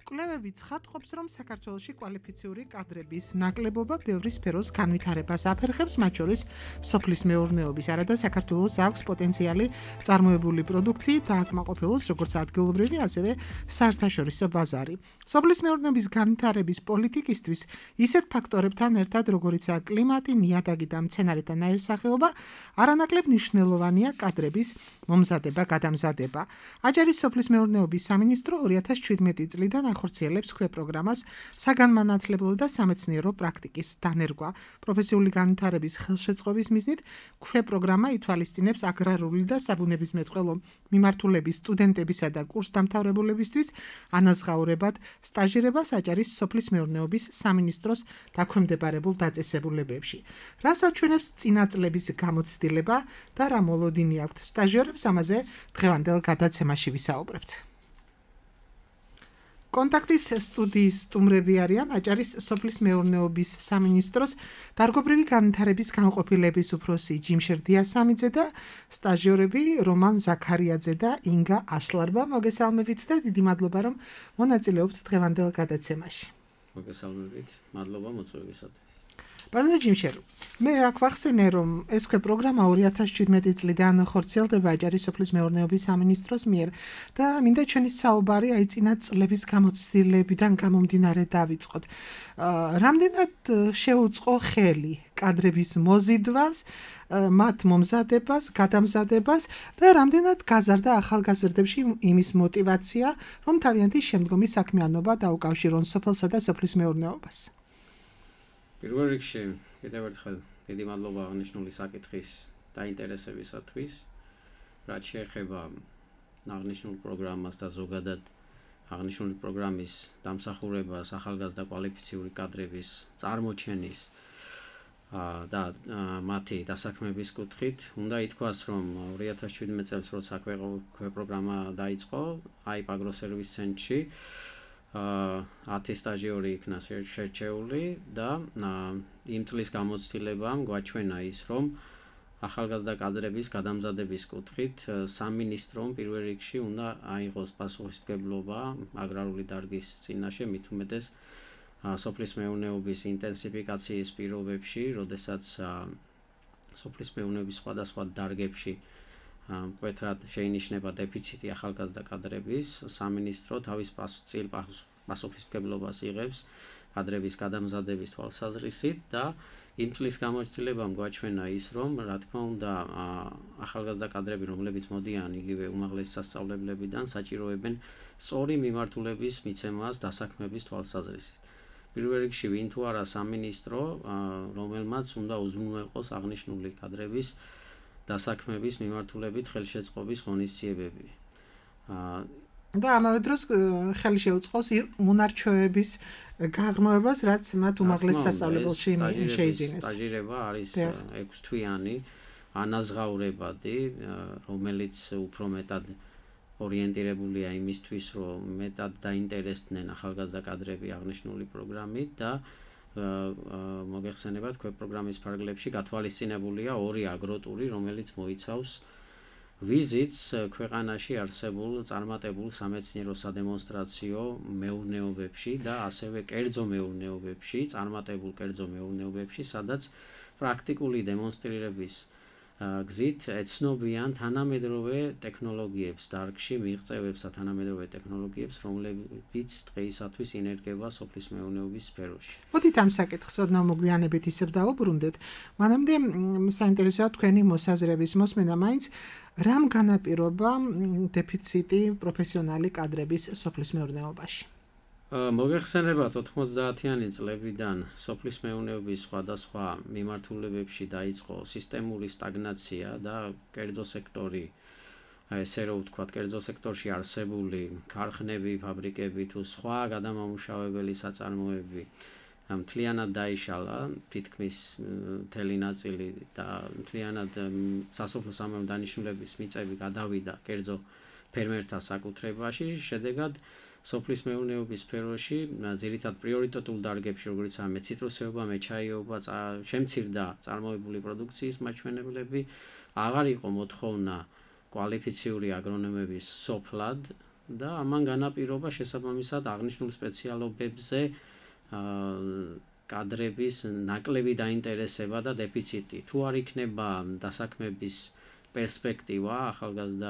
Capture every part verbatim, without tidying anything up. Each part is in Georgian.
კვლევები ცხადყოფს, რომ საქართველოში კვალიფიციური კადრების ნაკლებობა ბევრი სფეროს განვითარებას აფერხებს, მათ შორის სოფლის მეურნეობის არადა საქართველოს აქვს პოტენციალი წარმოებული პროდუქციით დააკმაყოფილოს როგორც ადგილობრივი, ასევე საერთაშორისო ბაზარი. სოფლის მეურნეობის განვითარების პოლიტიკისთვის ისეთ ფაქტორებთან ერთად, როგორიცაა კლიმატი, ნიადაგი და მცენარეთა ნაირსახეობა, არანაკლებ მნიშვნელოვანია კადრების მომზადება, გადამზადება. აჭარის სოფლის მეურნეობის სამინისტრო ორი ათას შვიდმეტი წლიდან ახორციელებს ქვეპროგრამას საგანმანათლებლო და სამეცნიერო პრაქტიკის დანერგვა. პროფესიული განვითარების ხელშეწყობის მიზნით ქვეპროგრამა ითვალისწინებს აგრარული და საბუნებისმეტყველო მიმართულების სტუდენტებისა და კურსდამთავრებულებისთვის ანაზღაურებად სტაჟირებას აჭარის სოფლის მეურნეობის სამინისტროს დაქვემდებარებულ დაწესებულებებში. რას აჩვენებს წინა წლების გამოცდილება და რა მოლოდინი აქვთ სტაჟიორებს, ამაზე დღევანდელ გადაცემაში ვისაუბრებთ. კონტაქტის სტუდიის სტუმრები არიან აჭარის სოფლის მეურნეობის სამინისტროს დარგობრივი განვითარების განყოფილების უფროსი ჯიმშერ დიასამიძე და სტაჟიორები რომან ზაქარიაძე და ინგა აშლარბა. მოგესალმებით და დიდი მადლობა, რომ მონაწილეობთ დღევანდელ გადაცემაში. მოგესალმებით, მადლობა მოწვევისათვის. ბატონო ჯიმშერ, მე აქ ვახსენე, რომ ეს ქვეპროგრამა ორი ათას შვიდმეტი წლიდან ხორციელდება აჭარის სოფლის მეურნეობის სამინისტროს მიერ და მინდა ჩვენი საუბარი აი წინა წლების გამოცდილებიდან გამომდინარე დავიწყოთ. რამდენად შეუწყო ხელი კადრების მოზიდვას, მათ მომზადებას, გადამზადებას და რამდენად გაზარდა ახალგაზრდებში იმის мотиваცია, რომ თავიანთი შემდგომი საქმიანობა დაუკავშირონ სოფელსა და სოფლის მეურნეობას. პირველ რიგში კიდევ ერთხელ დიდი მადლობა აღნიშნული საკითხის დაინტერესებისათვის, რაც შეეხება აღნიშნულ პროგრამას და ზოგადად აღნიშნული პროგრამის დამსახურებას ახალგაზრდა კვალიფიციური კადრების წარმოჩენის და მათი დასაქმების კუთხით. Უნდა ითქვას, რომ ორი ათას შვიდმეტი წელს როცა ქვეპროგრამა დაიწყო, აიპ აგროსერვის ცენტრში ათი სტაჟიორი იქნა შერჩეული და იმ წლის გამოცდილებამ გვაჩვენა ის, რომ ახალგაზრდა კადრების გადამზადების კუთხით სამინისტრომ პირველ რიგში უნდა აიღოს პასუხისმგებლობა აგრარული დარგის წინაშე, მით უმეტეს სოფლის მეურნეობის ინტენსიფიკაციის პირობებში, როდესაც სოფლის მეურნეობის სხვადასხვა დარგებში მკვეთრად შეინიშნება დეფიციტი ახალგაზრდა კადრების, სამინისტრო თავის წილ პასუხისმგებლობას იღებს კადრების გადამზადების თვალსაზრისით და იმ წლის გამოცდილებამ გვაჩვენა ის, რომ რა თქმა უნდა ახალგაზრდა კადრები, რომლებიც მოდიან იგივე უმაღლესი სასწავლებლებიდან, საჭიროებენ სწორი მიმართულების მიცემას დასაქმების თვალსაზრისით. პირველ რიგში ვინ თუ არა სამინისტრო, რომელმაც უნდა უზრუნველყოს აღნიშნული კადრების დასაქმების მიმართულებით ხელშეწყობის ღონისძიებები. და ამავე დროს ხელი შეუწყოს უნარჩვევების გაღრმავებას, რაც მათ უმაღლეს სასწავლებელში შეიძინეს. სტაჟირება არის ექვსთვიანი ანაზღაურებადი, რომელიც უფრო მეტად ორიენტირებულია იმისთვის, რომ მეტად დაინტერესდნენ ახალგაზრდა კადრები აღნიშნული პროგრამით და მოგეხსენებათ, ქვეპროგრამის ფარგლებში გათვალისწინებულია ორი აგროტური, რომელიც მოიცავს ვიზიტს ქვეყანაში არსებულ წარმატებულ სამეცნიერო სადემონსტრაციო მეურნეობებში და ასევე კერძო მეურნეობებში, წარმატებულ კერძო მეურნეობებში, სადაც პრაქტიკული დემონსტრირების გზით ეცნობიან თანამედროვე ტექნოლოგიებს დარგში, მიღწევებს და თანამედროვე ტექნოლოგიებს, რომლებიც დღეისათვის ინერგება სოფლის მეურნეობის სფეროში. მოდით ამ საკითხს ოდნავ მოგვიანებით ისევ დავუბრუნდეთ. მანამდე საინტერესოა თქვენი მოსაზრების მოსმენა, მაინც რამ განაპირობა დეფიციტი პროფესიონალი კადრების სოფლის მეურნეობაში? მოგეხსენებათ, ოთხმოცდაათიანი წლებიდან სოფლის მეურნეობის სხვადასხვა მიმართულებებში დაიწყო სისტემური სტაგნაცია და კერძო სექტორი, ესე რომ ვთქვათ, კერძო სექტორში არსებული ქარხნები, ფაბრიკები თუ სხვა გადამამუშავებელი საწარმოები მთლიანად დაიშალა, თითქმის მთელი ნაწილი და მთლიანად სასოფლო-სამეურნეო დანიშნულების მიწები გადავიდა კერძო ფერმერთა საკუთრებაში, შედეგად სოფლის მეურნეობის სფეროში ძირითად პრიორიტეტულ დარგებში, როგორიცაა მეციტრუსეობა, მეჩაიეობა, შემცირდა წარმოებული პროდუქციის მაჩვენებლები, აღარ იყო მოთხოვნა კვალიფიციური აგრონომების სოფლად და ამან განაპირობა შესაბამისად აღნიშნულ სპეციალობებზე კადრების ნაკლები დაინტერესება და დეფიციტი. თუ არ იქნება დასაქმების პერსპექტივა, ახალგაზრდა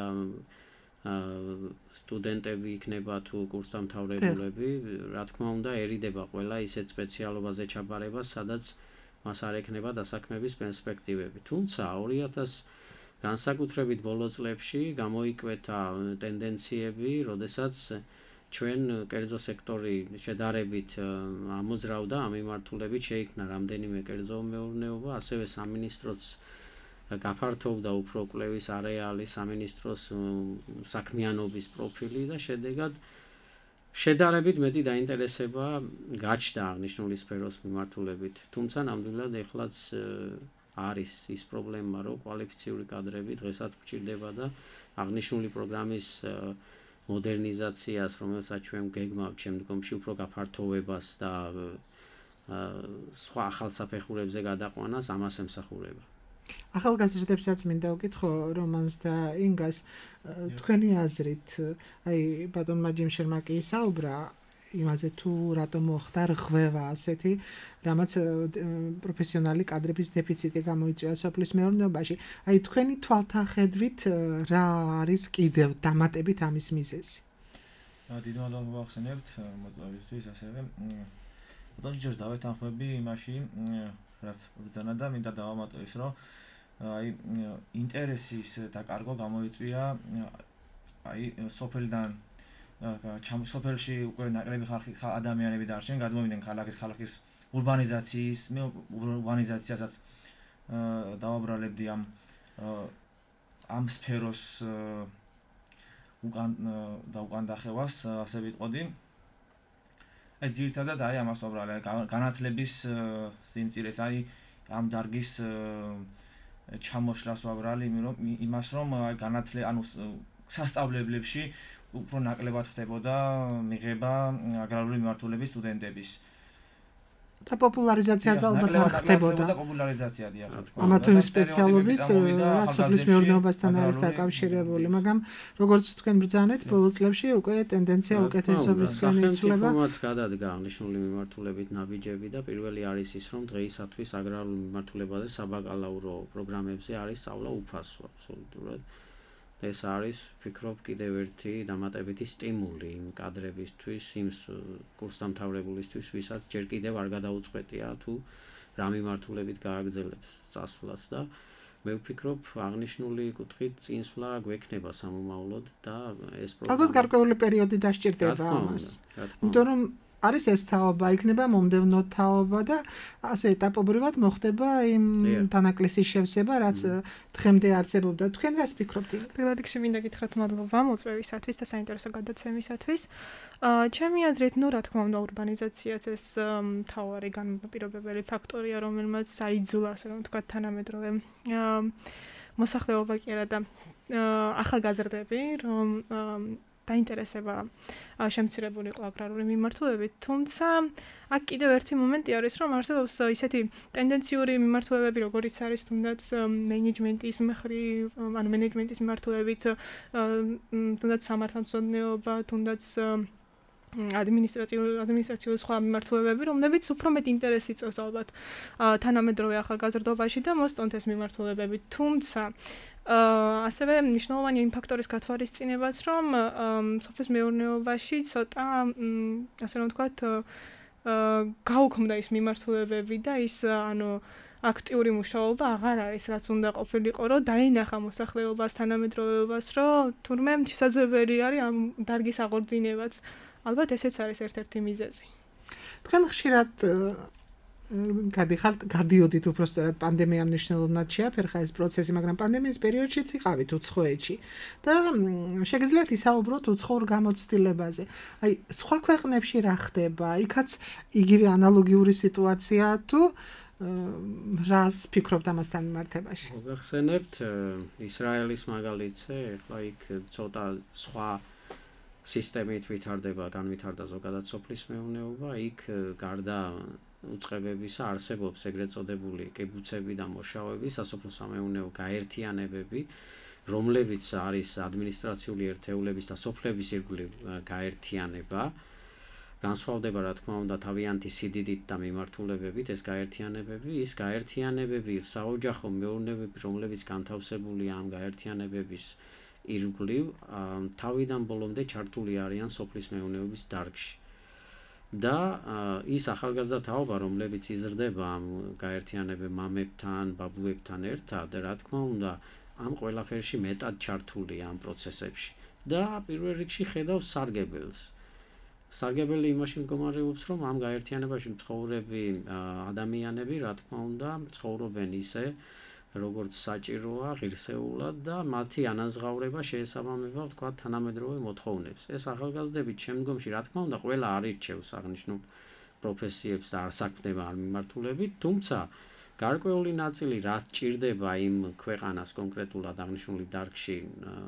სტუდენტები იქნება თუ კურსდამთავრებულები, რა თქმა უნდა,ერიდება ყველა ისეთ სპეციალობაზე ჩაბარება, სადაც მას არ ექნება დასაქმების პერსპექტივები. თუმცა ორი ათას განსაკუთრებით ბოლო წლებში გამოიკვეთა ტენდენციები, როდესაც ჩვენ კერძო სექტორი შედარებით ამოძრავდა ამ მიმართულებით, შეიქმნა რამდენიმე კერძო მეურნეობა, ასევე სამინისტროც გაფართოვდა უფრო კვლევის არეალი, სამინისტროს საქმიანობის პროფილი და შედეგად შედარებით მეტი დაინტერესება გაჩნდა აღნიშნული სფეროს მიმართულებით. თუმცა ნამდვილად ეხლაც არის ის პრობლემა, რომ კვალიფიციური კადრები დღესაც გვჭირდება და აღნიშნული პროგრამის მოდერნიზაციას, რომელსაც ჩვენ გეგმავთ შემდგომში უფრო გაფართოვებას და სხვა ახალსაფეხურებზე გადაყვანას, ამას ემსახურება. ახალგაზრდებსაც მინდა ვკითხო რომანს და ინგას, თქვენი აზრით, აი ბატონმა ჯიმშერმა კი ისაუბრა იმაზე თუ რატომ მოხდა რღვევა ასეთი, რამაც პროფესიონალი კადრების დეფიციტი გამოიწვია სოფლის მეურნეობაში. აი თქვენი თვალთახედვით რა არის კიდევ დამატებით ამის მიზეზი? დიდ მადლობას მოახსენებთ მოწვევისთვის, ასევე ბატონ ჯერს დავეთანხმები იმაში, რაც ბრძანა და მინდა დავამატო ის, რომ აი ინტერესის დაკარგვა გამოიწვია აი სოფელიდან სოფელში უკვე ნაკლები ხალხი ადამიანები დარჩენ, გადმოვიდნენ ქალაქის ხალხის ურბანიზაციის, მე ურბანიზაციასაც დავაბრალებდი ამ ამ სფეროს უკან და უკან დახევას, ასე ვიტყოდი. აი ძირითადად აი ამას ვაბრალე, განათლების სიმწირეს, აი ამ დარგის ჩამოშლას ვაბრალი, იმას რომ განათლე, ანუ სასწავლებლებში უფრო ნაკლებად ხდებოდა მიღება აგრარული მიმართულების სტუდენტების. და პოპულარიზაციაც ალბათ არ ხდებოდა. პოპულარიზაცია დიახ. ამა თუ იმ სპეციალობის, რაც სოფლის მეურნეობასთან არის დაკავშირებული, მაგრამ როგორც თქვენ ბრძანეთ, ბოლო წლებში უკვე ტენდენცია უკეთესობისკენ იცვლება. სახელმწიფომაც გადადგა აღნიშნული მიმართულებით ნაბიჯები და პირველი არის ის, რომ დღეისათვის აგრარულ მიმართულებაზე საბაკალავრო პროგრამებზე არის სწავლა უფასო აბსოლუტურად. ეს არის, ვფიქრობ, კიდევ ერთი დამატებითი სტიმული იმ კადრებისთვის, იმ კურსდამთავრებულისთვის, ვისაც ჯერ კიდევ არ გადაუწყვეტია თუ რა მიმართულებით გააგრძელებს წასვლას და მე ვფიქრობ, აღნიშნული კუთხით წინსვლა გვექნება სამომავლოდ და ეს პროგრამა ალბათ გარკვეული პერიოდი დასჭირდება ამას. იმიტომ რომ არის ეს თაობა, იქნება მომდევნო თაობა და ასე ეტაპობრივად მოხდება იმ დანაკლისის შევსება, რაც დღემდე არსებობდა. თქვენ რას ფიქრობთ? პირველ რიგში მინდა გითხრათ მადლობა მოწვევისათვის და საინტერესო გადაცემისათვის. ჩემი აზრით, ნუ რა თქმა უნდა, ურბანიზაციაც ეს მთავარი განპირობებელი ფაქტორია, რომელმაც აიძულა, ასე რომ ვთქვათ, თანამედროვე მოსახლეობა კი არა და ახალგაზრდები, რომ დაინტერესება შემცირებული იყო აგრარული მიმართულებით, თუმცა აქ კიდევ ერთი მომენტი არის, რომ არსებობს ისეთი ტენდენციური მიმართულებები, როგორიც არის თუნდაც მენეჯმენტის მხრივ, ანუ მენეჯმენტის მიმართულებით, თუნდაც სამართალმცოდნეობა, თუნდაც ადმინისტრაციული ადმინისტრაციული სხვა მიმართულებები, რომლებიც უფრო მეტ ინტერესს იწვევს ალბათ თანამედროვე ახალგაზრდობაში და მოსწონთ ეს მიმართულებები, თუმცა ასევე მნიშვნელოვანი იმ ფაქტორის გათვალისწინებაც, რომ სოფლის მეურნეობაში ცოტა, ასე რომ ვთქვათ, გაუქმდა ის მიმართულებები და ის, ანუ აქტიური მუშაობა აღარ არის, რაც უნდა ყოფილიყო, რომ დაინახა მოსახლეობას, თანამედროვეობას, რომ თურმე შესაძლებელი არის ამ დარგის აღორძინებაც. ალბათ ესეც არის ერთ-ერთი მიზეზი. თქვენ ხშირად გადიხართ, გადიოდით უბრალოდ პანდემია მნიშვნელოვნად შეაფერხა ეს პროცესი, მაგრამ პანდემიის პერიოდშიც იყავით უცხოეთში და შეგიძლიათ ისაუბროთ უცხოურ გამოცდილებაზე. აი, სხვა ქვეყნებში რა ხდება? იქაც იგივე ანალოგიური სიტუაცია თუ რას ფიქრობთ ამასთან მიმართებაში? მოგახსენებთ ისრაელის მაგალითზე, ახლა იქ ცოტა სხვა სისტემით ვითარდება, განვითარდა ზოგადად სოფლის მეურნეობა, იქ გარდა უწყებებისა არსებობს ეგრეთ წოდებული კიბუცები და მოშავები, სასოფლო სამეურნეო გაერთიანებები, რომლებიც არის ადმინისტრაციული ერთეულების და სოფლების ირგვლივ გაერთიანება, განსხვავდება რა თქმა უნდა თავიანთი სიდიდით და მიმართულებებით ეს გაერთიანებები, ის გაერთიანებები საოჯახო მეურნეობები, რომლებიც განთავსებულია ამ გაერთიანებების ირგვლივ, თავიდან ბოლომდე ჩართული არიან სოფლის მეურნეობის დარგში. და ის ახალგაზრდა თაობა, რომლებიც იზრდება ამ გაერთიანებებ მამებთან, ბაბუებთან ერთად, რა თქმა უნდა, ამ ყველაფერში მეტად ჩართულია ამ პროცესებში და პირველ რიგში ხედავს სარგებელს. სარგებელი იმაში მდგომარეობს, რომ ამ გაერთიანებაში მცხოვრები ადამიანები, რა თქმა უნდა, ცხოვრობენ ისე, როგორც საჭიროა, ღირსეულად და მათი ანაზღაურება შეესაბამება, ვთქვათ, თანამედროვე მოთხოვნებს. ეს ახალგაზრდები შემდგომში, რა თქმა უნდა, ყველა არ ირჩევს აღნიშნულ პროფესიებს და არ საქმდება არ მიმართულებით, თუმცა გარკვეული ნაწილი რაც ჭირდება იმ ქვეყანას კონკრეტულად აღნიშნული დარგში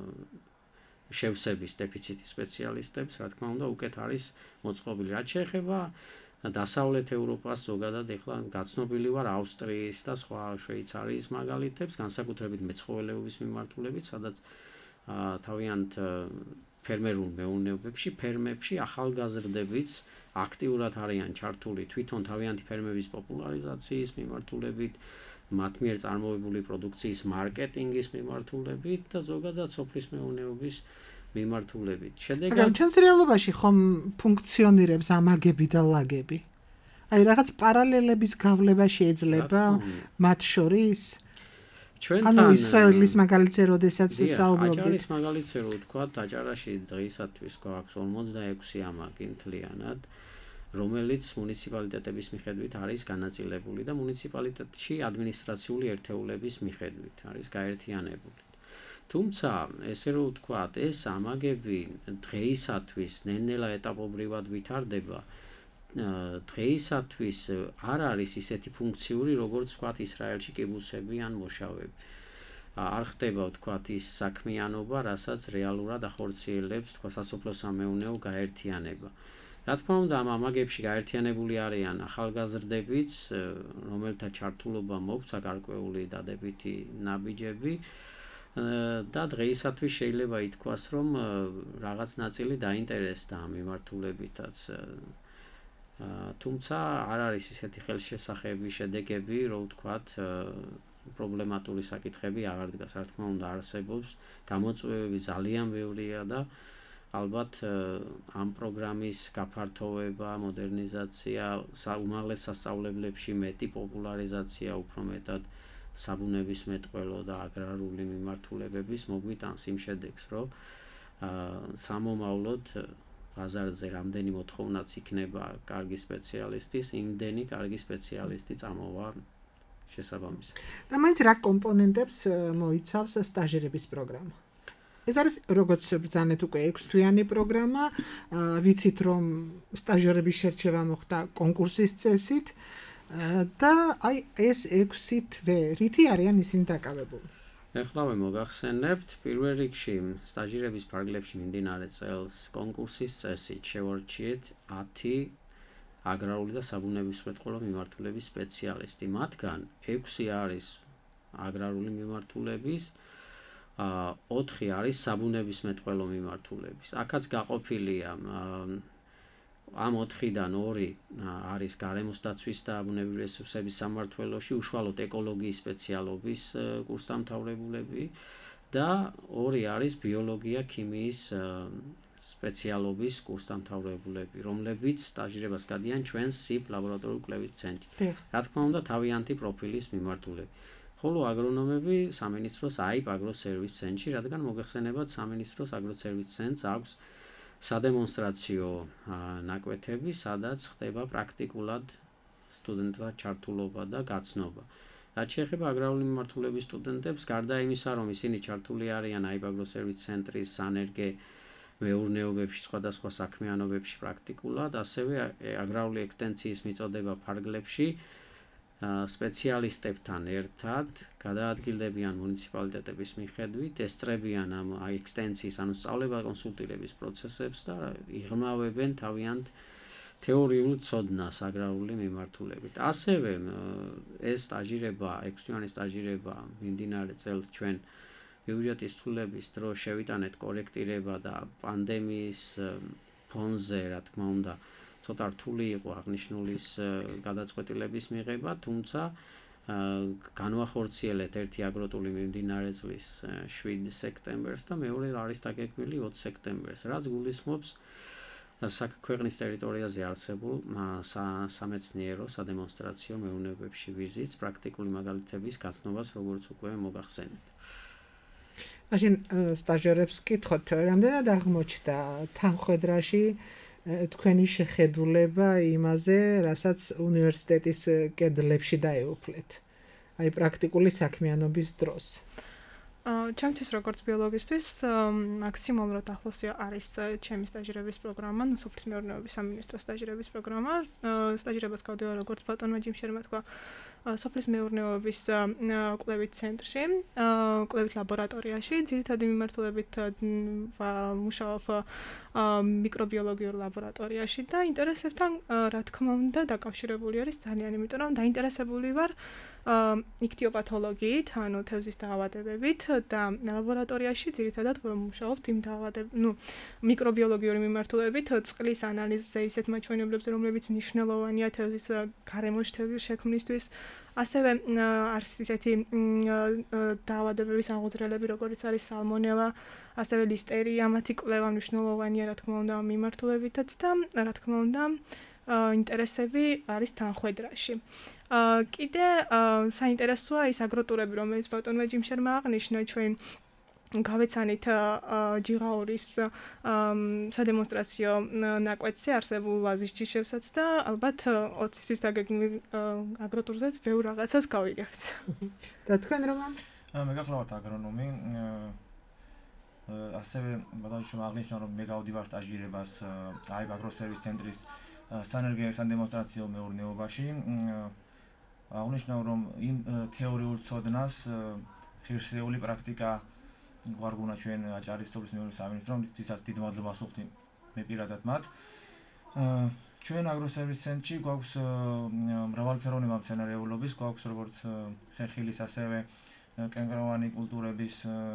შევსების დეფიციტის სპეციალისტებს, რა თქმა უნდა, უკეთ არის მოწყობილი. რაც შეეხება დასავლეთ ევროპას ზოგადად ეხლა გაცნობილი ვარ ავსტრიის და სხვა შვეიცარიის მაგალითებს, განსაკუთრებით მეცხოველეობის მიმართულებით, სადაც თავიანთ ფერმერულ მეურნეობებში, ფერმებში ახალგაზრდებიც აქტიურად არიან ჩართული თვითონ თავიანთი ფერმების პოპულარიზაციის მიმართულებით, მათ მიერ წარმოებული პროდუქციის მარკეტინგის მიმართულებით და ზოგადად სოფლის მეურნეობის მიმართულებით. შედეგად ჩვენს რეალობაში ხომ ფუნქციონირებს ამაგები და ლაგები? აი რაღაც პარალელების გავლება შეიძლება მათ შორის? ჩვენთან ანუ ისრაელის მაგალითზე როდესაც საუბრობთ. აჭარის მაგალითზე რო ვთქვათ, აჭარაში დღეისათვის გვაქვს ორმოცდაექვსი ამაგი მთლიანად, რომელიც მუნიციპალიტეტების მიხედვით არის განაწილებული და მუნიციპალიტეტში ადმინისტრაციული ერთეულების მიხედვით არის გაერთიანებული. თუმცა, ესე რომ ვთქვათ, ეს ამაგები დღეისათვის ნელ-ნელა ეტაპობრივად ვითარდება. დღეისათვის არ არის ისეთი ფუნქციური, როგორც ვთქვათ, ისრაელში კიბუცები ან მოშავები. არ ხდება ვთქვათ ის საქმიანობა, რასაც რეალურად ახორციელებს თქვა სასოფლო-სამეურნეო გაერთიანება. რა თქმა უნდა, ამ ამაგებში გაერთიანებული არიან ახალგაზრდებიც, რომელთა ჩართულობა მოგვცა გარკვეული დადებითი ნაბიჯები და დღეისათვის შეიძლება ითქვას, რომ რაღაც ნაწილი დაინტერესდა ამ მიმართულებითაც. თუმცა არ არის ისეთი ხელშესახები შედეგები, რომ ვთქვათ, პრობლემატური საკითხები აღარ დგას, რა თქმა უნდა, არსებობს გამოწვევები ძალიან ბევრია და ალბათ ამ პროგრამის გაფართოვება, მოდერნიზაცია, უმაღლეს სასწავლებლებში მეტი პოპულარიზაცია, უფრო მეტად საბუნების მეტყველო და აგრარული მიმართულებების მოგვიტანს იმ შედეგს, რომ სამომავლოდ ბაზარზე რამდენი მოთხოვნაც იქნება კარგი სპეციალისტის, იმდენი კარგი სპეციალისტი წამოვა შესაბამისად. და მაინც რა კომპონენტებს მოიცავს სტაჟირების პროგრამა? ეს არის როგორც ბრძანეთ უკვე ექვსი თვიანი პროგრამა, ვიცით რომ სტაჟერების შერჩევა მოხდა კონკურსის წესით და აი ეს ექვსი თვე რითი არიან ისინი დაკავებული? ეხლავე მოგახსენებთ, პირველ რიგში სტაჟირების ფარგლებში მიმდინარე წელს კონკურსის წესით შევარჩიეთ ათი აგრარული და საბუნებისმეტყველო მიმართულების სპეციალისტი. მათგან ექვსი არის აგრარული მიმართულების, ოთხი არის საბუნებისმეტყველო მიმართულების. აქაც გაყოფილია ამ ოთხიდან ორი არის გარემოს დაცვის და ბუნებრივი რესურსების სამმართველოში, უშუალოდ ეკოლოგიის სპეციალობის კურსდამთავრებულები და ორი არის ბიოლოგია, ქიმიის სპეციალობის კურსდამთავრებულები, რომლებიც სტაჟირებას გადიან ჩვენს სიფ ლაბორატორიულ კვლევის ცენტრში. რა თქმა უნდა, თავიანთი პროფილის მიმართულები. ხოლო აგრონომები სამინისტროს აიპ აგროსერვის ცენტრში, რადგან მოგეხსენებათ სამინისტროს აგროსერვის ცენტრს აქვს სადემონსტრაციო ნაკვეთები, სადაც ხდება პრაქტიკულად სტუდენტთა ჩართულობა და გაცნობა. რაც შეეხება აგრარული მიმართულების სტუდენტებს, გარდა იმისა, რომ ისინი ჩართული არიან აიპ აგროსერვის ცენტრის სანერგე მეურნეობებში, სხვადასხვა საქმიანობებში პრაქტიკულად, ასევე აგრარული ექსტენციის მიწოდება ფარგლებში სპეციალისტებთან ერთად გადაადგილდებიან მუნიციპალიტეტების მიხედვით, ესწრებიან ამ ექსტენციის, ანუ სწავლება კონსულტირების პროცესებს და იღრმავებენ თავიანთ თეორიულ ცოდნას აგრარული მიმართულებით. ასევე ეს სტაჟირება, ექვსი თვიანი სტაჟირება მიმდინარე წელს ჩვენ ბიუჯეტის ცვლილების დროს შევიტანეთ კორექტირება და პანდემიის ფონზე, რა თქმა უნდა, ცოტა რთული იყო აღნიშნულის გადაწყვეტილების მიღება, თუმცა განვახორციელეთ ერთი აგროტული მიმდინარე წლის შვიდ სექტემბერს და მეორე არის დაგეგმილი ოცი სექტემბერს, რაც გულისხმობს ქვეყნის ტერიტორიაზე არსებულ სამეცნიერო სადემონსტრაციო მეურნეობებში ვიზიტს, პრაქტიკული მაგალითების გაცნობას, როგორც უკვე მოგახსენეთ. მაშინ სტაჟიორებს ვკითხოთ, რამდენად აღმოჩნდა თანხმდრაში თქვენი შეხედულება იმაზე, რასაც უნივერსიტეტის კედლებში დაეუფლეთ, აი პრაქტიკული საქმიანობის დროს. ჩემთვის როგორც ბიოლოგისტვის მაქსიმალურად ახლოსი არის ჩემი სტაჟირების პროგრამა, სოფლის მეურნეობის სამინისტროს სტაჟირების პროგრამა. სტაჟირებას გავდივარ როგორც ბატონმა ჯიმშერმა თქვა, სოფლის მეურნეობის კვლევით ცენტრში, კვლევით ლაბორატორიაში, ძირითადი მიმართულებით მუშაობ მიკრობიოლოგიურ ლაბორატორიაში და ინტერესებთან, რა თქმა უნდა, დაკავშირებული არის ძალიან, იმიტომ რომ დაინტერესებული ვარ იქთიოპათოლოგიით, ანუ თევზის დაავადებებით და ლაბორატორიაში ძირითადად ვმუშაობთ იმ დაავადებებით, ნუ მიკრობიოლოგიური მიმართულებით, წყლის ანალიზზე ისეთ მაჩვენებლებზე, რომლებიც მნიშვნელოვანია თევზის გარემოში თევზის შექმნისთვის. ასევე არის ისეთი დაავადებების აღუძრელები, როგორც არის სალმონელა, ასევე ლისტერია, მათი კვლევა მნიშვნელოვანია, რა თქმა უნდა, მიმართულებითაც და რა თქმა უნდა, ინტერესები არის თანხმდრაში. კიდე საინტერესოა ის აგროტურები, რომელიც ბატონმა ჯიმშერმა აღნიშნა, ჩვენ გავეცანით ჯიღაურის სადემონსტრაციო ნაკვეთზე არსებულ ვაზის ჯიშებსაც და ალბათ ოცისთვის დაგეგმილ აგროტურზეც ბევრ რაღაცას გავიგებთ. და თქვენ რომან? მე გახლავართ აგრონომი. ასევე ბატონმა აღნიშნა, რომ მე გავდივარ სტაჟირებას აი აგროსერვის ცენტრის სანერგე სადემონსტრაციო მეურნეობაში. აღნიშნა, რომ იმ თეორიულ ცოდნას ღირსეული პრაქტიკა გვარგუნა ჩვენ აჭარის სოფლის მეურნეობის სამინისტრომ, ვისაც დიდ მადლობას ვუხდი მე პირადად მათ. ჩვენ აგროსერვის ცენტრში გვაქვს მრავალფეროვანი მცენარეულობის, გვაქვს როგორც ხეხილის, ასევე კენკროვანი კულტურების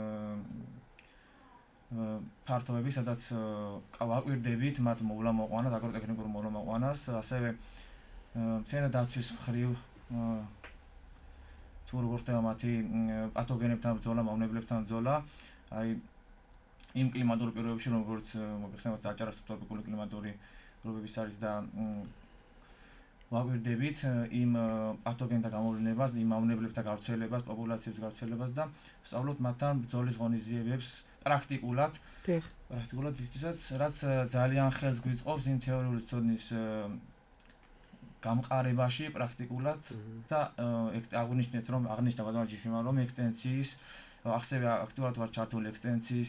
ფართობები, სადაც ვაკვირდებით მათ მოვლა-მოყვანას, აგროტექნიკურ მოვლა-მოყვანას, ასევე მცენადაცვის მხრივ თუ როგორ ხდება მათი პათოგენებთან ბრძოლა, მავნებლებთან ბრძოლა, აი იმ კლიმატურ პირობებში, როგორც მოგეხსენებათ აჭარას სუბტროპიკული კლიმატური პირობების არის და ვაკვირდებით იმ პათოგენთა გამოვლენებას, იმ მავნებლებთა გავრცელებას, პოპულაციების გავრცელებას და ვსწავლობთ მათთან ბრძოლის ღონისძიებებს პრაქტიკულად. პრაქტიკულად ისიც, რაც ძალიან ხელს გვიწყობს იმ თეორიული ცოდნის გამყარებაში პრაქტიკულად და აღნიშნეთ, რომ აღნიშნა ბატონმა ჯიშმა, რომ ექსტენციის, ასევე აქტიურად ვარ ჩართული ექსტენციის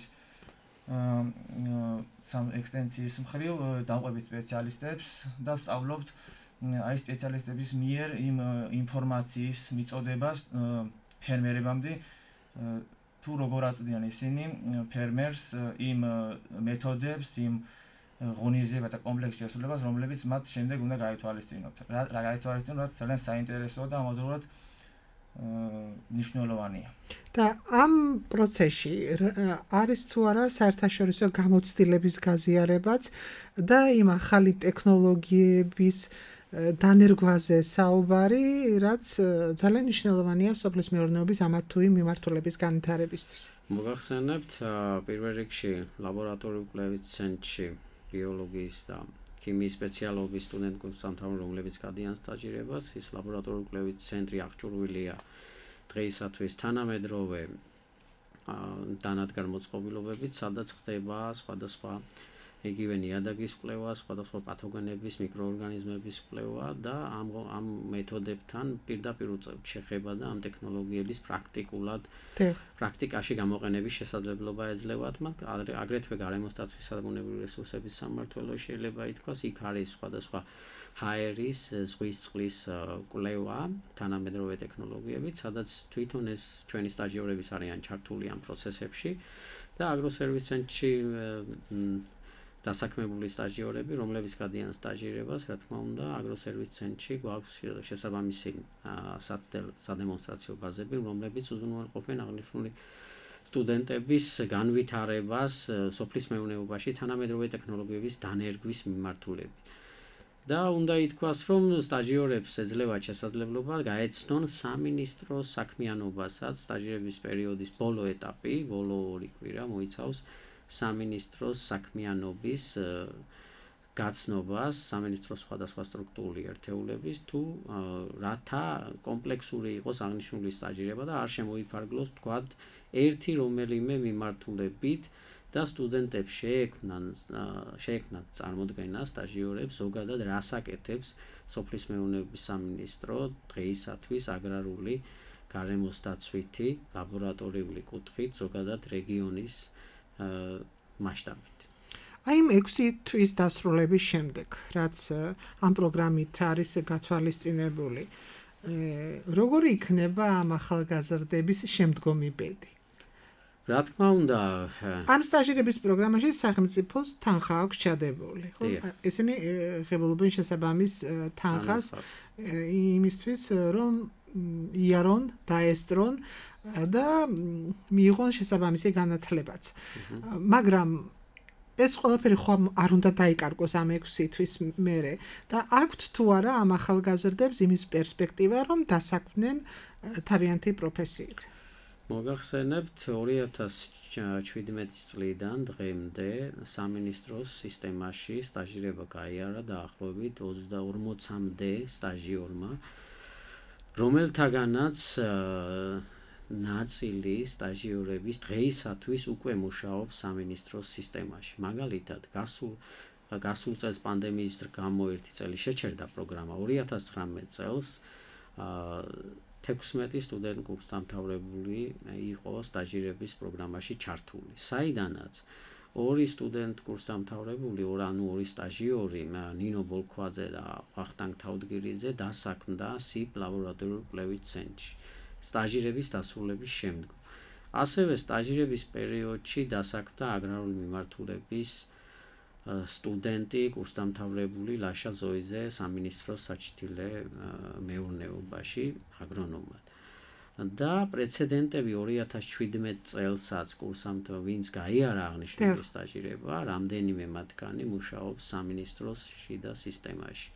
სამ ექსტენციის მხრივ დამკვებით სპეციალისტებს და ვსწავლობთ აი სპეციალისტების მიერ იმ ინფორმაციის მიწოდებას ფერმერებამდე, თუ როგორ აწვდიან ისინი ფერმერს იმ მეთოდებს, იმ ღონისძიება და კომპლექს შესრულებას, რომლებიც მათ შემდეგ უნდა გაითვალისწინოთ. რა გაითვალისწინოთ, რაც ძალიან საინტერესოა და ამავდროულად მნიშვნელოვანია. და ამ პროცესში არის თუ არა საერთაშორისო გამოცდილების გაზიარებაც და იმ ახალი ტექნოლოგიების დანერგვაზე საუბარი, რაც ძალიან მნიშვნელოვანია სოფლის მეურნეობის ამათ თუ იმ მიმართულების განვითარებისთვის. მოგახსენებთ პირველ რიგში ლაბორატორიული კვლევის ცენტრში ბიოლოგიის და ქიმიის სპეციალობის სტუდენტ კურსანტები, რომლებიც გადიან სტაჟირებას, ის ლაბორატორიული კვლევის ცენტრი აღჭურვილია დღეისათვის თანამედროვე დანადგარ მოწყობილობებით, სადაც ხდება სხვადასხვა იგივე ნიადაგის კვლევა, სხვადასხვა პათოგენების, მიკროორგანიზმების კვლევა და ამ ამ მეთოდებთან პირდაპირ უწევთ შეხება და ამ ტექნოლოგიების პრაქტიკულად პრაქტიკაში გამოყენების შესაძლებლობა ეძლევათ მათ. აგრეთვე გარემოსდაცვისა და ბუნებრივი რესურსების სამმართველოს შეიძლება ითქვას, იქ არის სხვადასხვა ჰაერის, ზღვის წყლის კვლევა, თანამედროვე ტექნოლოგიებით, სადაც თვითონ ეს ჩვენი სტაჟიორების არიან ჩართული ამ პროცესებში და აგროსერვის ცენტრში დასაქმებული სტაჟიორები, რომლებიც გადიან სტაჟირებას, რა თქმა უნდა, აგროსერვის ცენტრში გვაქვს შესაბამისი სადემონსტრაციო ბაზები, რომლებიც უზრუნველყოფენ აღნიშნული სტუდენტების განვითარებას სოფლის მეურნეობაში თანამედროვე ტექნოლოგიების დანერგვის მიმართულებით. და უნდა ითქვას, რომ სტაჟიორებს ეძლევათ შესაძლებლობა გაეცნონ სამინისტროს საქმიანობასაც. სტაჟირების პერიოდის ბოლო ეტაპი, ბოლო ორი კვირა მოიცავს სამინისტროს საქმიანობის გაცნობას, სამინისტროს სხვადასხვა სტრუქტურული ერთეულების თუ რათა კომპლექსური იყოს აღნიშნული სტაჟირება და არ შემოიფარგლოს თქვათ ერთი რომელიმე მიმართულებით და სტუდენტებს შეექმნან შეექმნათ წარმოდგენა სტაჟიორებს ზოგადად რას აკეთებს სოფლის მეურნეობის სამინისტრო დღეისათვის აგრარული გარემოსდაცვითი ლაბორატორიული კუთხით ზოგადად რეგიონის მასშტაბით. აი იმ ექვსი თვის დასრულების შემდეგ, რაც ამ პროგრამით არის გათვალისწინებული, როგორი იქნება ამ ახალგაზრდების შემდგომი ბედი? რა თქმა უნდა, ამ სტაჟირების პროგრამაში სახელმწიფოს თანხა აქვს ჩადებული, ხო? ესენი ღებულობენ შესაბამის თანხას იმისთვის, რომ იარონ, დაესწრონ და მიიღონ შესაბამისი განათლებაც. მაგრამ ეს ყველაფერი ხო არ უნდა დაიკარგოს ამ ექვსი თვის მერე და აქვთ თუ არა ამ ახალგაზრდებს იმის პერსპექტივა, რომ დასაქმდნენ თავიანთი პროფესიით? მოგახსენებთ ორი ათას შვიდმეტი წლიდან დღემდე სამინისტროს სისტემაში სტაჟირება გაიარა დაახლოებით ოცდაორმოცამდე სტაჟიორმა, რომელთაგანაც ნაწილი სტაჟიორების დღეისათვის უკვე მუშაობს სამინისტროს სისტემაში. მაგალითად, გასულ გასულ წელს პანდემიის გამო ერთი წელი შეჩერდა პროგრამა. ორი ათას ცხრამეტ წელს თექვსმეტი სტუდენტ კურსდამთავრებული იყო სტაჟირების პროგრამაში ჩართული. საიდანაც ორი სტუდენტ კურსდამთავრებული, ანუ ორი სტაჟიორი, ნინო ბოლქვაძე და ვახტანგ თავდგირიძე დასაქმდა სიპ ლაბორატორიულ კვლევით ცენტრში სტაჟირების დასრულების შემდგომ. ასევე სტაჟირების პერიოდში დასაქმდა აგრარული მიმართულების სტუდენტი კურსდამთავრებული ლაშა ზოიძე სამინისტროს საჩითილე მეურნეობაში აგრონომად. და პრეცედენტები ორი ათას შვიდმეტ წელსაც კურსდამთავრ ვინც გაიარა აღნიშნული სტაჟირება, რამდენიმე მათგანი მუშაობს სამინისტროს შიდა სისტემაში.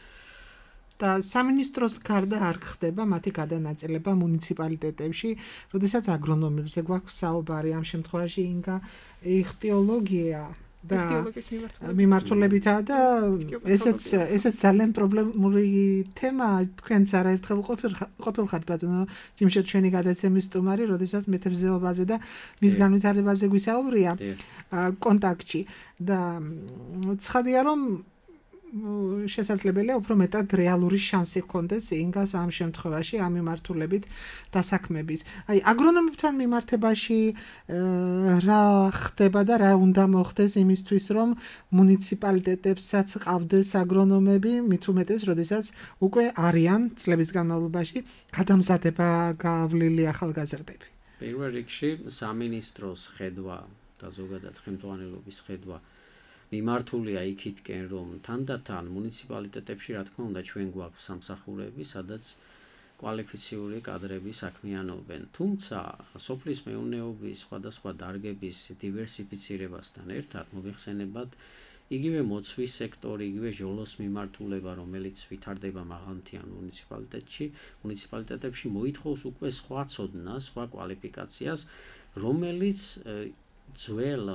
და სამინისტროს გარდა არ ხდება მათი გადანაწილება მუნიციპალიტეტებში, როდესაც აგრონომებზე გვაქვს საუბარი, ამ შემთხვევაში ინგა იხტიოლოგია და მიმართულებითა და ესეც ესეც ძალიან პრობლემური თემაა. თქვენც არაერთხელ ყოფილხართ ბატონო ჯიმშეთ ჩვენი გადაცემის სტუმარი, როდესაც მეთევზეობაზე და მის განვითარებაზე გვისაუბრია კონტაქტში და ცხადია რომ შესაძლებელია უფრო მეტად რეალური შანსი ჰქონდეს ინგას ამ შემთხვევაში ამ მიმართულებით დასაქმების. აი აგრონომებთან მიმართებაში რა ხდება და რა უნდა მოხდეს იმისთვის, რომ მუნიციპალიტეტებსაც ყავდეს აგრონომები, მით უმეტეს, როდესაც უკვე არიან წლების განმავლობაში გადამზადება გავლილი ახალგაზრდები. პირველ რიგში სამინისტროს ხედვა და ზოგადად ხელმძღვანელობის ხედვა მიმართულია იქითკენ, რომ თანდათან მუნიციპალიტეტებში რა თქმა უნდა ჩვენ გვაქვს სამსახურები, სადაც კვალიფიციური კადრები საქმიანობენ. თუმცა სოფლის მეურნეობის სხვადასხვა დარგების დივერსიფიცირებასთან ერთად მოიხსენებათ იგივე მოცვის სექტორი, იგივე ჟოლოს მიმართულება, რომელიც ვითარდება მაღალმთიან მუნიციპალიტეტში, მუნიციპალიტეტებში მოითხოვს უკვე სხვა ცოდნას, სხვა კვალიფიკაციას, რომელიც ძველ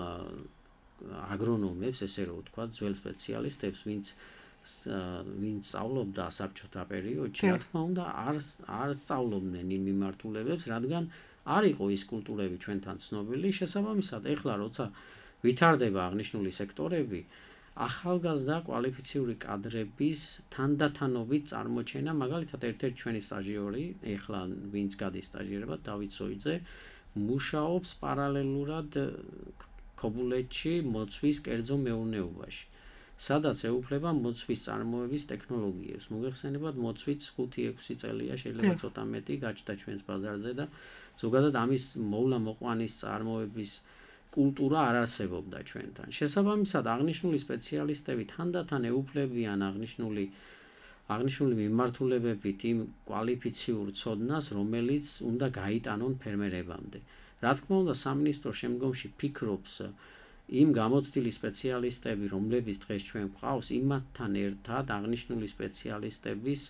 აგრონომებს, ესე რომ ვთქვა, ძველ სპეციალისტებს, ვინც ვინც სწავლობდა საბჭოთა პერიოდში, რა თქმა უნდა, არ არ სწავლობდნენ იმ მიმართულებებს, რადგან არ იყო ის კულტურები ჩვენთან ცნობილი. შესაბამისად, ეხლა როცა ვითარდება აღნიშნული სექტორები, ახალგაზრდა კვალიფიციური კადრების თანდათანობით წარმოჩენა, მაგალითად, ერთ-ერთი ჩვენი სტაჟიორი, ეხლა ვინც გადის სტაჟირებად, დავით ზოიძე, მუშაობს პარალელურად ქობულეთში მოცვის კერძო მეურნეობაში, სადაც ეუფლება მოცვის წარმოების ტექნოლოგიებს. მოგეხსენებათ, მოცვით ხუთი ექვსი წელია, შეიძლება ცოტა მეტი გაჩნდა ჩვენს ბაზარზე და ზოგადად ამის მოვლა-მოყვანის წარმოების კულტურა არ არსებობდა ჩვენთან. შესაბამისად, აღნიშნული სპეციალისტები თანდათან ეუფლებიან აღნიშნული აღნიშნული მიმართულებებით იმ კვალიფიციურ ცოდნას, რომელიც უნდა გაიტანონ ფერმერებამდე. რა თქმა უნდა, სამინისტრო შემდგომში ფიქრობს იმ გამოცდილი სპეციალისტები, რომლებიც დღეს ჩვენ გვყავს, იმათთან ერთად აღნიშნული სპეციალისტების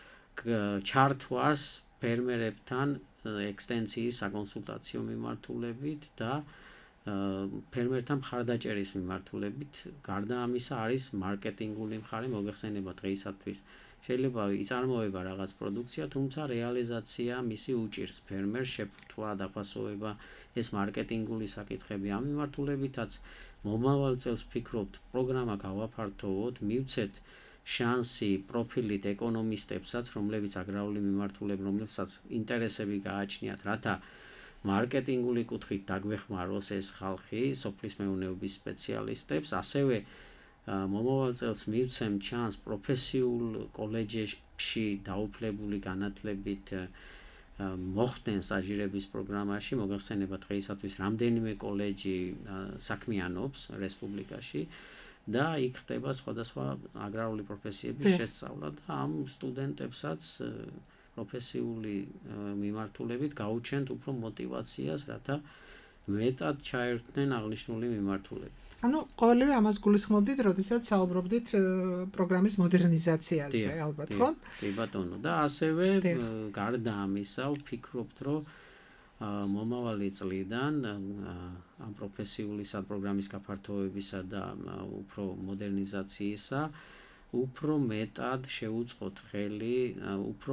ჩართვას ფერმერებთან ექსტენსიის საკონსულტაციო მიმართულებით და ფერმერთა მხარდაჭერის მიმართულებით. გარდა ამისა არის მარკეტინგული მხარე, მოგეხსენება დღეისათვის შეიძლება იწარმოება რაღაც პროდუქცია, თუმცა რეალიზაცია მისი უჭირს ფერმერს შეფუთვა, დაფასოვება, ეს მარკეტინგული საკითხები. ამ მიმართულებითაც მომავალ წელს ვფიქრობთ, პროგრამა გავაფართოვოთ, მივცეთ შანსი პროფილით ეკონომისტებსაც, რომლებიც აგრარული მიმართულებით, რომლებსაც ინტერესები გააჩნიათ, რათა მარკეტინგული კუთხით დაგვეხმაროს ეს ხალხი, სოფლის მეურნეობის სპეციალისტებს, ასევე მომავალ წელს მივცემ ჩანს პროფესიულ კოლეჯებში დაუფლებული განათლებით მოხდნენ სტაჟირების პროგრამაში, მოგეხსენება დღეისათვის რამდენიმე კოლეჯი საქმიანობს რესპუბლიკაში და იქ ხდება სხვადასხვა აგრარული პროფესიების შესწავლა და ამ სტუდენტებსაც პროფესიული მიმართულებით გაუჩენთ უფრო мотиваციას, რათა მეტად ჩაერთნენ აღნიშნული მიმართულებით. ანუ ყოველივე ამას გულისხმობდით, როდესაც საუბრობდით პროგრამის მოდერნიზაციაზე, ალბათ, ხო? კი ბატონო, და ასევე გარდა ამისა, ვფიქრობთ, რომ მომავალი წლიდან ამ პროფესიული პროგრამის გაფართოებისა და უფრო მოდერნიზაციისა უფრო მეტად შეუწყოთ ხელი უფრო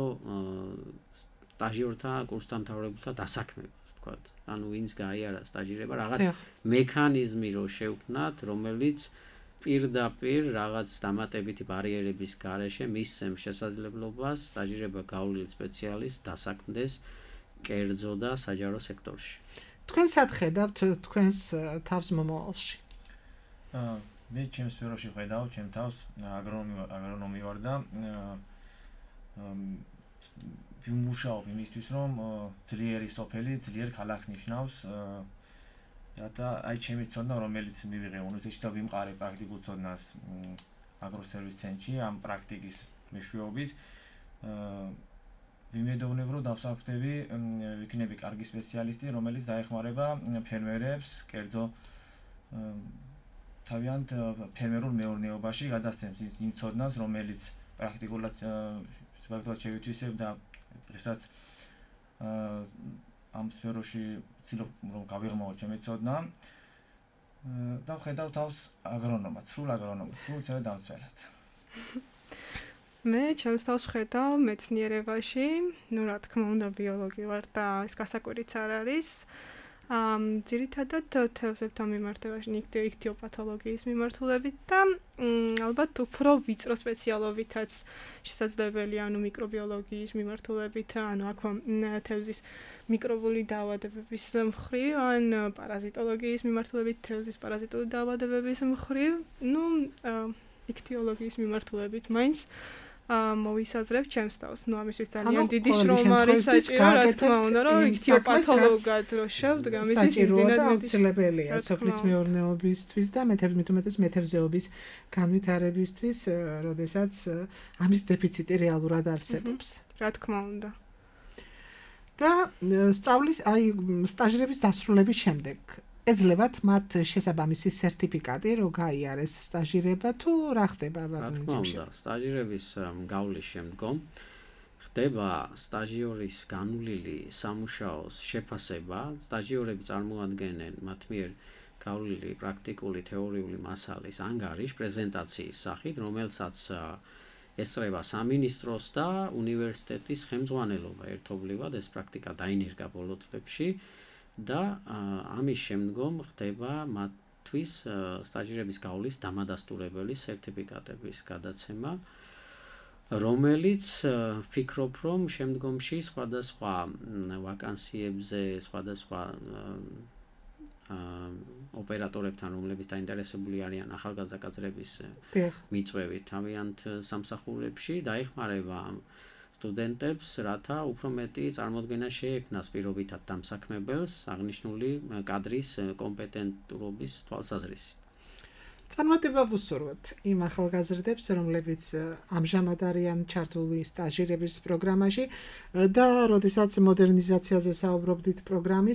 სტაჟიორთა კურსდამთავრებულთა დასაქმებას, ვთქვათ. ანუ ვინც გაიარა სტაჟირება, რაღაც მექანიზმი რო შევქმნათ, რომელიც პირდაპირ რაღაც დამატებითი ბარიერების გარეშე მისცემს შესაძლებლობას სტაჟირება გავლილ სპეციალისტს დასაქმდეს კერძო და საჯარო სექტორში. თქვენ სად ხედავთ თქვენს თავს მომავალში? აა მე ჩემს სფეროში ხედავ, ჩემ თავს აგრონომი აგრონომი ვარ და ვიმუშაობ იმისთვის, რომ ძლიერი სოფელი, ძლიერ ქალაქს ნიშნავს და აი ჩემი ცოდნა, რომელიც მივიღე უნივერსიტეტში და ვიმყარე პრაქტიკულ ცოდნას აგროსერვის ცენტრში, ამ პრაქტიკის მეშვეობით ვიმედოვნებ, რომ დავსაქმდები, ვიქნები კარგი სპეციალისტი, რომელიც დაეხმარება ფერმერებს, კერძო თავიანთ ფერმერულ მეურნეობაში გადასცემს იმ ცოდნას, რომელიც პრაქტიკულად პრაქტიკულად შევითვისებ და დღესაც ამ სფეროში ვცდილობ რომ გავიღმაო ჩემი ცოდნა და ვხედავ თავს აგრონომად, სრულ აგრონომად, სრულ ისევე დამცველად. მე ჩემს თავს ვხედავ მეცნიერებაში, ну რა თქმა უნდა ბიოლოგი ვარ და ეს გასაკვირიც არ არის. ამ ძირითადად თევზებთან მიმართებაში, ნიქტიოპათოლოგიის მიმართულებით და ალბათ უფრო ვიწრო სპეციალობითაც შესაძლებელია, ანუ მიკრობიოლოგიის მიმართულებით, ანუ აქ თევზის მიკრობული დაავადებების მხრივ, ან პარაზიტოლოგიის მიმართულებით, თევზის პარაზიტული დაავადებების მხრივ, ну ნიქტიოლოგიის მიმართულებით, მაინც მოვისაზრებ ჩემს თავს. ნუ ამისთვის ძალიან დიდი შრომა არის საჭირო, რა თქმა უნდა, რომ ნიქტიოპათოლოგად რო შევდგა, ამის საჭიროა და აუცილებელია სოფლის მეურნეობისთვის და მეთევზეობის მეთევზეობის განვითარებისთვის, როდესაც ამის დეფიციტი რეალურად არსებობს. რა თქმა უნდა. და სწავლის, აი, სტაჟირების დასრულების შემდეგ ეძლებათ მათ შესაბამისი სერტიფიკატი, რომ გაიარეს სტაჟირება თუ რა ხდება ბატონო ჯიმში? რა თქმა უნდა, სტაჟირების გავლის შემდგომ ხდება სტაჟიორის განვლილი სამუშაოს შეფასება. სტაჟიორები წარმოადგენენ მათ მიერ გავლილი პრაქტიკული თეორიული მასალის ანგარიშ პრეზენტაციის სახით, რომელსაც ესწრება სამინისტროს და უნივერსიტეტის ხელმძღვანელობა ერთობლივად. ეს პრაქტიკა დაინერგა ბოლო წლებში. და ამის შემდგომ ხდება მათთვის სტაჟირების გავლის დამადასტურებელი სერტიფიკატების გადაცემა, რომელიც ვფიქრობ, რომ შემდგომში სხვადასხვა ვაკანსიებზე, სხვადასხვა ოპერატორებთან, რომლებიც დაინტერესებული არიან ახალგაზრდა კადრების მიწვევით თავიანთ სამსახურებში, დაეხმარება სტუდენტებს, რათა უფრო მეტი წარმოდგენა შეექმნას პირობითად დამსაქმებელს აღნიშნული კადრის კომპეტენტურობის თვალსაზრისით. წარმატება ვუსურვოთ იმ ახალგაზრდებს, რომლებიც ამჟამად არიან ჩართული სტაჟირების პროგრამაში და როდესაც მოდერნიზაციაზე საუბრობდით პროგრამის,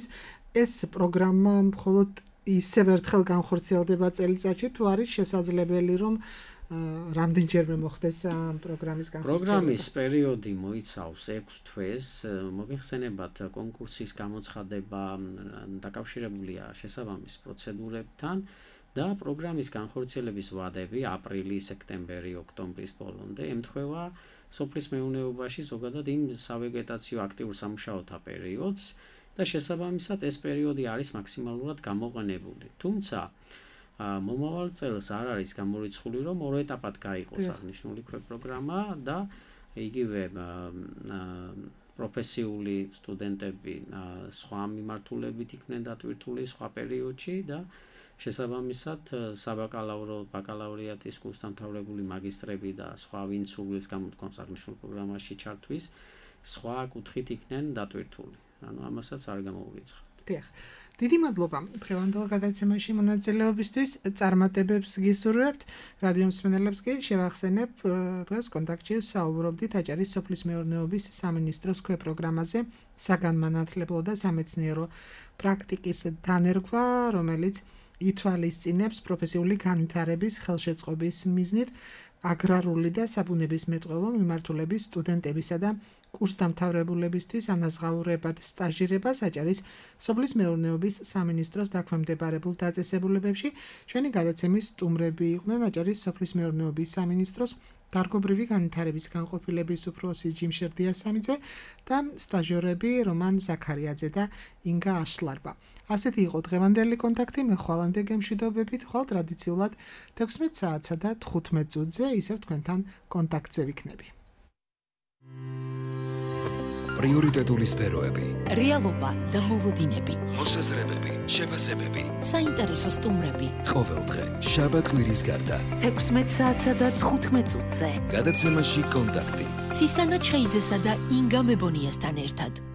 ეს პროგრამა მხოლოდ ისევ ერთხელ განხორციელდება წელიწადში, თუ არის შესაძლებელი, რომ რამდენჯერმე მოხდეს ამ პროგრამის განხორციელება? პროგრამის პერიოდი მოიცავს ექვს თვეს, მოიხსენებათ კონკურსის გამოცხადება დაკავშირებულია შესაბამის პროცედურებთან და პროგრამის განხორციელების ვადები აპრილი, სექტემბერი, ოქტომბრის ბოლომდე ემთხვევა სოფლის მეურნეობაში ზოგადად იმ სავეგეტაციო აქტიურ სამუშაოთა პერიოდს და შესაბამისად ეს პერიოდი არის მაქსიმალურად გამოყენებული. თუმცა მომავალ წელს არ არის გამორიცხული, რომ ორ ეტაპად გაიყოს აღნიშნული პროგრამა და იგივე პროფესიული სტუდენტები სხვა მიმართულებით იქნენ დატვირთული სხვა პერიოდში და შესაბამისად საბაკალავრო, ბაკალავრიატის კურსდამთავრებული მაგისტრები და სხვა ვინც სურვილს გამოთქვამს აღნიშნულ პროგრამაში ჩართვის, სხვა კუთხით იქნენ დატვირთული. ანუ ამასაც არ გამოურიცხავთ. დიახ. დიდი მადლობა დღევანდელ გადაცემაში მონაწილეობისთვის. წარმატებებს გისურვებთ. რადიო მსმენელებს კი შევახსენებ, დღეს კონტაქტში საუბრობდით აჭარის სოფლის მეურნეობის სამინისტროს ქვეპროგრამაზე საგანმანათლებლო და სამეცნიერო პრაქტიკის დანერგვა, რომელიც ითვალისწინებს პროფესიული განვითარების ხელშეწყობის მიზნით აგრარული და საბუნებისმეტყველო მიმართულების სტუდენტებისა და კურსდამთავრებულებისთვის ანაზღაურებად სტაჟირებას აჭარის სოფლის მეურნეობის სამინისტროს დაქვემდებარებულ დაწესებულებებში. ჩვენი გადაცემის სტუმრები იყვნენ აჭარის სოფლის მეურნეობის სამინისტროს დარგობრივი განვითარების განყოფილების უფროსი ჯიმშერ დიასამიძე და სტაჟიორები რომან ზაქარიაძე და ინგა აშლარბა. ასეთი იყო დღევანდელი კონტაქტი. მე ხვალამდე გემშვიდობებით, ხვალ ტრადიციულად თექვსმეტ საათსა და თხუთმეტ წუთზე ისევ თქვენთან კონტაქტზე ვიქნები. პრიორიტეტული სფეროები, რეალობა და მოლოდინები, მოსაზრებები, შეფასებები, საინტერესო სტუმრები. ყოველდღე შაბათ-კვირის გარდა თექვსმეტ საათსა და თხუთმეტ წუთზე გადაცემაში კონტაქტი ცისანა ჩხეიძესა და ინგა მებონიასთან ერთად.